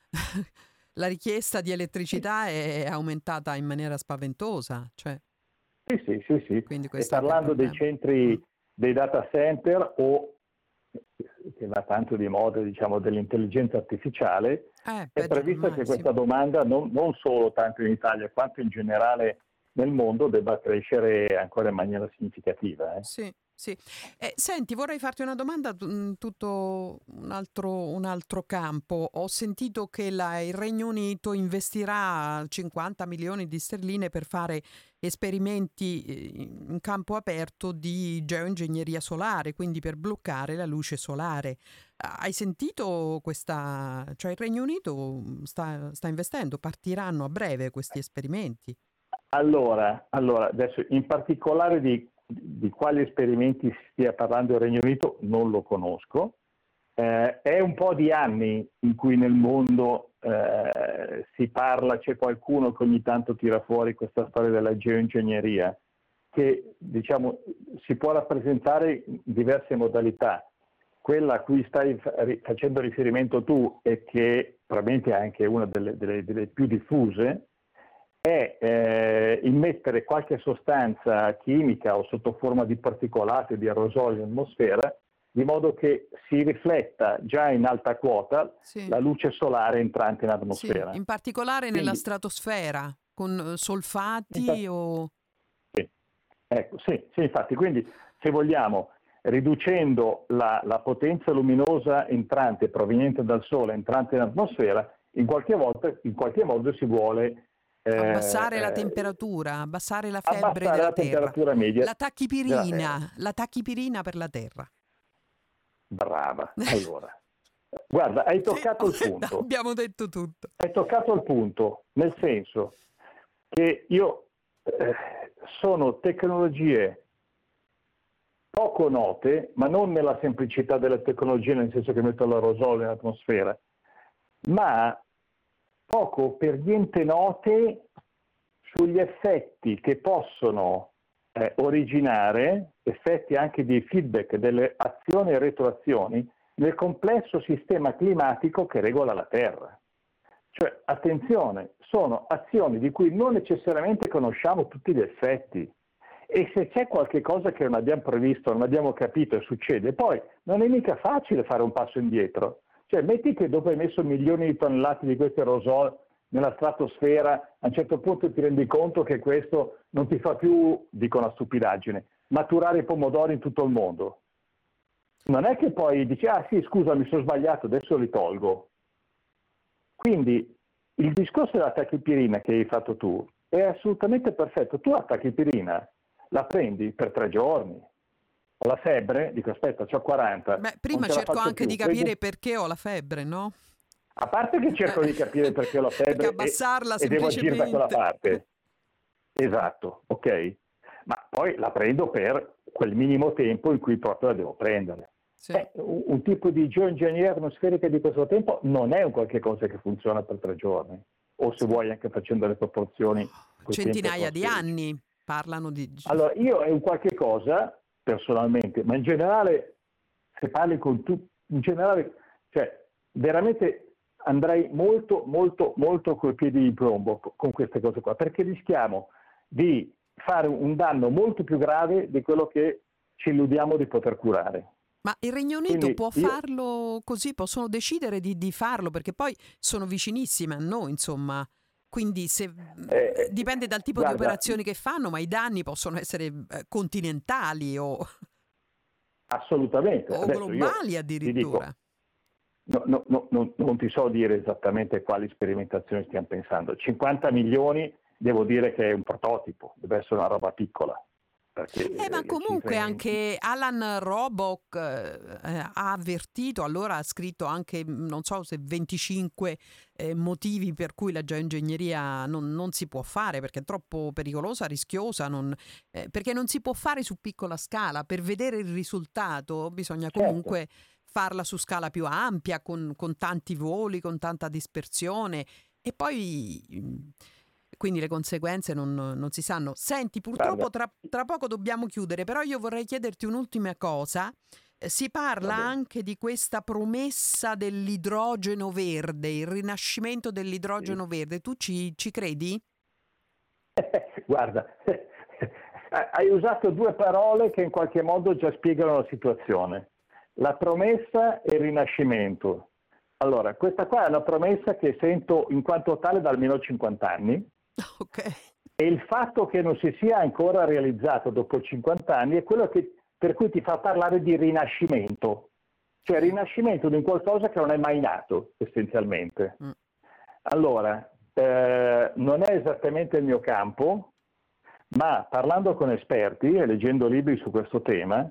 Speaker 2: la richiesta di elettricità è aumentata in maniera spaventosa, cioè,
Speaker 6: Sì, sì, sì, sì.
Speaker 2: quindi
Speaker 6: E
Speaker 2: questo è anche il
Speaker 6: parlando dei
Speaker 2: problema.
Speaker 6: centri,
Speaker 2: Mm.
Speaker 6: dei data center o, che va tanto di moda, diciamo, dell'intelligenza artificiale,
Speaker 2: Eh,
Speaker 6: è
Speaker 2: peggio non
Speaker 6: prevista
Speaker 2: mai,
Speaker 6: che
Speaker 2: sì.
Speaker 6: questa domanda non, non solo tanto in Italia quanto in generale nel mondo debba crescere ancora in maniera significativa. Eh.
Speaker 2: Sì, sì. Eh, senti, vorrei farti una domanda in tutto un altro, un altro campo. Ho sentito che la- il Regno Unito investirà cinquanta milioni di sterline per fare esperimenti eh, in campo aperto di geoingegneria solare, quindi per bloccare la luce solare. Ah, Hai sentito questa? Cioè il Regno Unito sta, sta investendo, partiranno a breve questi esperimenti.
Speaker 6: Allora, allora, adesso in particolare di, di quali esperimenti si stia parlando il Regno Unito non lo conosco. Eh, è un po' di anni in cui nel mondo eh, si parla, c'è qualcuno che ogni tanto tira fuori questa storia della geoingegneria, che diciamo si può rappresentare in diverse modalità. Quella a cui stai facendo riferimento tu e che probabilmente è anche una delle, delle, delle più diffuse, è eh, immettere qualche sostanza chimica o sotto forma di particolati, di aerosoli in atmosfera, di modo che si rifletta già in alta quota
Speaker 2: Sì.
Speaker 6: la luce solare entrante in
Speaker 2: Sì,
Speaker 6: atmosfera.
Speaker 2: in particolare
Speaker 6: Quindi-
Speaker 2: nella stratosfera, con eh, solfati
Speaker 6: Infatti-
Speaker 2: o...
Speaker 6: Sì, ecco, sì, sì, infatti, quindi se vogliamo, riducendo la, la potenza luminosa entrante proveniente dal Sole, entrante in atmosfera, in qualche, volta, in qualche modo si vuole eh,
Speaker 2: abbassare la
Speaker 6: eh,
Speaker 2: temperatura, abbassare la febbre
Speaker 6: abbassare
Speaker 2: della
Speaker 6: la
Speaker 2: Terra.
Speaker 6: temperatura media
Speaker 2: La
Speaker 6: della Terra.
Speaker 2: tachipirina, la tachipirina per la Terra.
Speaker 6: Brava, allora. Guarda, hai toccato il
Speaker 2: Sì,
Speaker 6: punto.
Speaker 2: abbiamo detto tutto.
Speaker 6: Hai toccato il punto, nel senso che io eh, sono tecnologie poco note, ma non nella semplicità della tecnologia, nel senso che metto l'aerosole in atmosfera, ma poco per niente note sugli effetti che possono eh, originare, effetti anche di feedback delle azioni e retroazioni nel complesso sistema climatico che regola la Terra. Cioè, attenzione, sono azioni di cui non necessariamente conosciamo tutti gli effetti. E se c'è qualche cosa che non abbiamo previsto, non abbiamo capito e succede, poi non è mica facile fare un passo indietro. Cioè, metti che dopo hai messo milioni di tonnellate di questi aerosol nella stratosfera, a un certo punto ti rendi conto che questo non ti fa più, dico una stupidaggine, maturare i pomodori in tutto il mondo. Non è che poi dici, ah sì, scusa, mi sono sbagliato, adesso li tolgo. Quindi il discorso della tachipirina che hai fatto tu è assolutamente perfetto. Tu la tachipirina la prendi per tre giorni. Ho la febbre, dico aspetta, c'ho quaranta.
Speaker 2: Beh, prima
Speaker 6: non ce la
Speaker 2: cerco
Speaker 6: faccio
Speaker 2: anche
Speaker 6: più.
Speaker 2: di capire
Speaker 6: Prendi-
Speaker 2: perché ho la febbre, no?
Speaker 6: A parte che cerco di capire perché ho la
Speaker 2: Perché
Speaker 6: febbre e,
Speaker 2: abbassarla
Speaker 6: e devo agire da quella
Speaker 2: semplicemente.
Speaker 6: parte. Esatto, ok. Ma poi la prendo per quel minimo tempo in cui proprio la devo prendere.
Speaker 2: Sì.
Speaker 6: Eh, un, un tipo di geoingegneria atmosferica di questo tempo non è un qualche cosa che funziona per tre giorni, o se vuoi anche facendo le proporzioni coi tempi
Speaker 2: Centinaia di
Speaker 6: atmosferici.
Speaker 2: anni parlano di...
Speaker 6: Allora, io è un qualche cosa, personalmente, ma in generale, se parli con tu, in generale, cioè, veramente andrei molto, molto, molto coi piedi di piombo con queste cose qua, perché rischiamo di fare un danno molto più grave di quello che ci illudiamo di poter curare.
Speaker 2: Ma il Regno Unito
Speaker 6: Quindi
Speaker 2: può
Speaker 6: io-
Speaker 2: farlo così? Possono decidere di, di farlo? Perché poi sono vicinissime a noi, insomma. Quindi se,
Speaker 6: Eh,
Speaker 2: dipende dal tipo
Speaker 6: guarda,
Speaker 2: di operazioni che fanno, ma i danni possono essere eh, continentali o,
Speaker 6: assolutamente.
Speaker 2: o
Speaker 6: Adesso io
Speaker 2: globali
Speaker 6: ti
Speaker 2: addirittura.
Speaker 6: dico, no, no, no, no, non ti so dire esattamente quali sperimentazioni stiamo pensando. cinquanta milioni, devo dire che è un prototipo, deve essere una roba piccola. Perché,
Speaker 2: Eh, ma
Speaker 6: le
Speaker 2: comunque
Speaker 6: cifre-
Speaker 2: anche Alan Robock eh, ha avvertito, allora ha scritto anche, non so se venticinque eh, motivi per cui la geoingegneria non, non si può fare, perché è troppo pericolosa, rischiosa, non, eh, perché non si può fare su piccola scala. Per vedere il risultato bisogna
Speaker 6: Certo.
Speaker 2: comunque farla su scala più ampia, con, con tanti voli, con tanta dispersione e poi... mh, quindi le conseguenze non, non si sanno. Senti, purtroppo
Speaker 6: Guarda.
Speaker 2: tra, tra poco dobbiamo chiudere, però io vorrei chiederti un'ultima cosa. Eh, Si parla
Speaker 6: Va bene.
Speaker 2: anche di questa promessa dell'idrogeno verde, il rinascimento dell'idrogeno verde. Tu ci, ci credi?
Speaker 6: Guarda, hai usato due parole che in qualche modo già spiegano la situazione. La promessa e il rinascimento. Allora, questa qua è una promessa che sento in quanto tale da almeno cinquanta anni.
Speaker 2: Ok.
Speaker 6: E il fatto che non si sia ancora realizzato dopo cinquanta anni è quello che, per cui ti fa parlare di rinascimento, cioè rinascimento di un qualcosa che non è mai nato, essenzialmente.
Speaker 2: Mm.
Speaker 6: Allora, eh, non è esattamente il mio campo, ma parlando con esperti e leggendo libri su questo tema,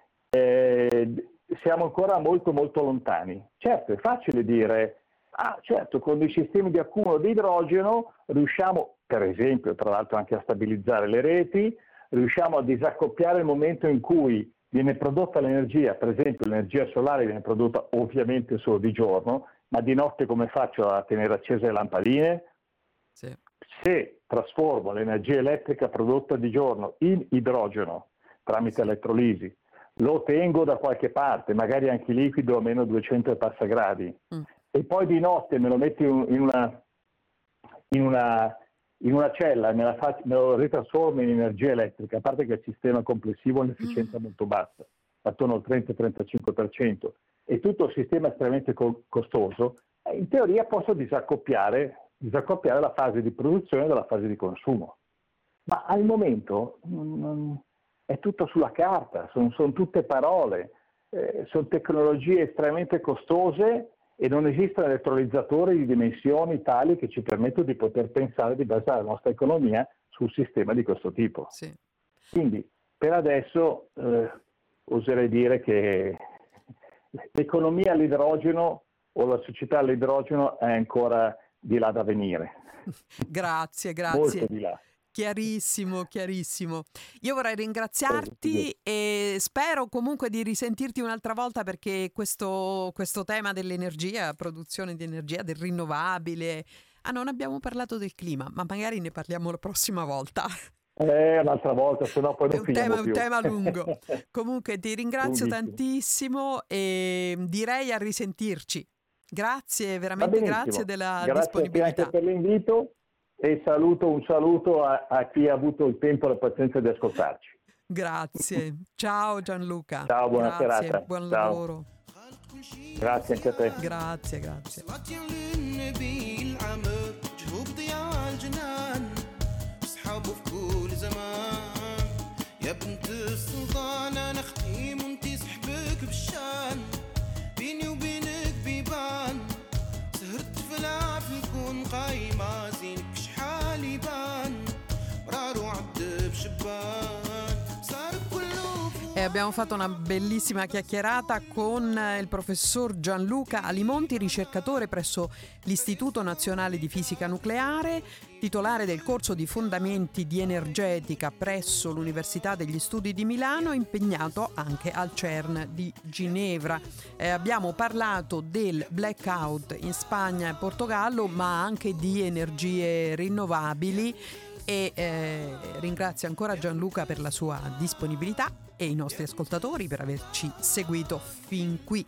Speaker 6: eh, siamo ancora molto molto lontani. Certo, è facile dire, ah certo, con dei sistemi di accumulo di idrogeno riusciamo, per esempio, tra l'altro anche a stabilizzare le reti, riusciamo a disaccoppiare il momento in cui viene prodotta l'energia, per esempio l'energia solare viene prodotta ovviamente solo di giorno, ma di notte come faccio a tenere accese le lampadine?
Speaker 2: Sì.
Speaker 6: Se trasformo l'energia elettrica prodotta di giorno in idrogeno tramite elettrolisi, lo tengo da qualche parte, magari anche liquido a meno duecento e passa gradi,
Speaker 2: Mm.
Speaker 6: e poi di notte me lo metto in in una, in una, in una cella e me, la faccio, me lo ritrasformo in energia elettrica, a parte che il sistema complessivo ha un'efficienza molto bassa. attorno al trenta trentacinque per cento, e tutto il sistema è estremamente co- costoso, eh, in teoria posso disaccoppiare, disaccoppiare la fase di produzione dalla fase di consumo. Ma al momento mh, è tutto sulla carta, sono, sono tutte parole, eh, sono tecnologie estremamente costose e non esistono elettrolizzatori di dimensioni tali che ci permettono di poter pensare di basare la nostra economia sul sistema di questo tipo.
Speaker 2: Sì.
Speaker 6: Quindi per adesso eh, oserei dire che l'economia all'idrogeno o la società all'idrogeno è ancora di là da venire.
Speaker 2: Grazie, grazie.
Speaker 6: Molto di là.
Speaker 2: Chiarissimo, chiarissimo. Io vorrei ringraziarti e spero comunque di risentirti un'altra volta, perché questo, questo tema dell'energia, produzione di energia, del rinnovabile, ah, non abbiamo parlato del clima, ma magari ne parliamo la prossima volta.
Speaker 6: Eh, un'altra volta, se no poi non
Speaker 2: È un tema,
Speaker 6: finiamo
Speaker 2: un
Speaker 6: più.
Speaker 2: tema lungo. Comunque ti ringrazio
Speaker 6: Lunghissimo.
Speaker 2: tantissimo e direi a risentirci. Grazie, veramente grazie della
Speaker 6: Grazie
Speaker 2: disponibilità.
Speaker 6: a te anche per l'invito e saluto, un saluto a, a chi ha avuto il tempo e la pazienza di ascoltarci.
Speaker 2: Grazie. Ciao Gianluca.
Speaker 6: Ciao, buona
Speaker 2: grazie,
Speaker 6: serata.
Speaker 2: buon
Speaker 6: Ciao.
Speaker 2: lavoro.
Speaker 6: Grazie anche a te.
Speaker 2: Grazie, grazie.
Speaker 3: يا بنت السلطان انا ختيم وانتي سحبك بالشان بيني وبينك بيبان سهرت فلافل نكون قايمة زينك شحال يبان مرارو عد بشبان صار كله
Speaker 2: E abbiamo fatto una bellissima chiacchierata con il professor Gianluca Alimonti, ricercatore presso l'Istituto Nazionale di Fisica Nucleare, titolare del corso di Fondamenti di Energetica presso l'Università degli Studi di Milano, impegnato anche al CERN di Ginevra. Eh, abbiamo parlato del blackout in Spagna e Portogallo, ma anche di energie rinnovabili, e eh, ringrazio ancora Gianluca per la sua disponibilità e i nostri ascoltatori per averci seguito fin qui.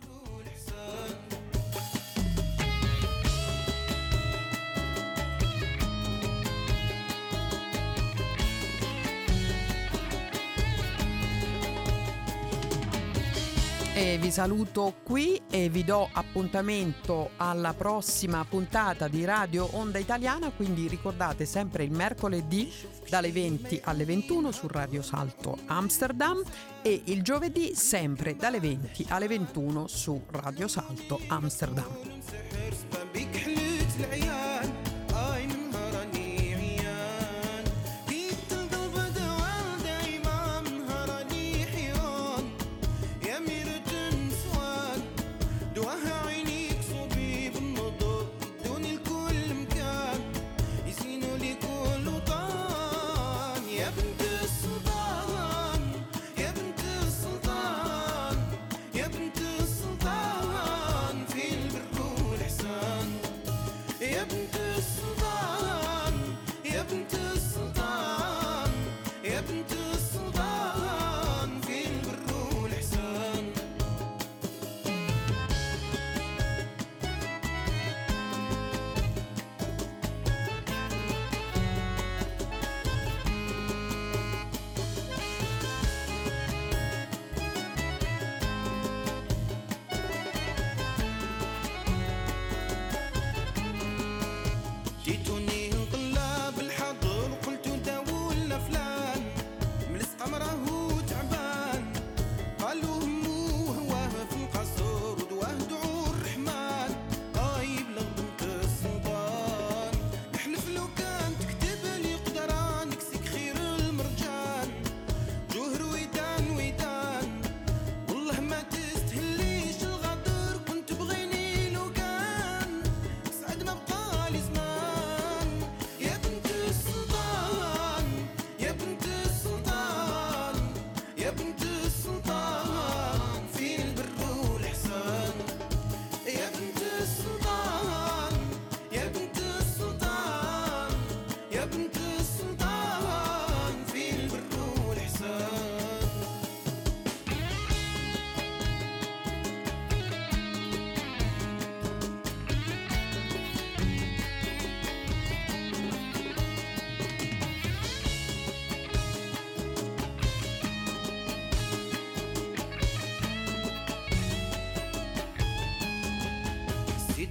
Speaker 2: E vi saluto qui e vi do appuntamento alla prossima puntata di Radio Onda Italiana, quindi ricordate sempre il mercoledì dalle venti alle ventuno su Radio Salto Amsterdam e il giovedì sempre dalle venti alle ventuno su Radio Salto Amsterdam.
Speaker 3: يا بنت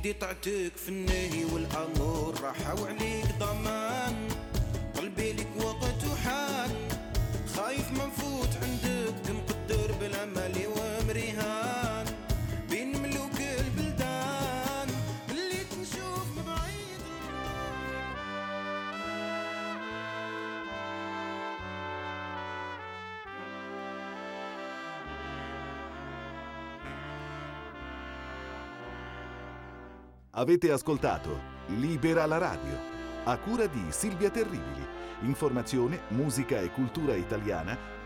Speaker 4: يدي طعتك في النهي والامور راحة وعليك ضمان قلبي لك وقت وحان خايف ما نفوت عندك مقدر بالامل ومريهان بين ملوك البلدان اللي تنشوف من بعيد.
Speaker 1: Avete ascoltato Libera la radio, a cura di Silvia Terribili. Informazione, musica e cultura italiana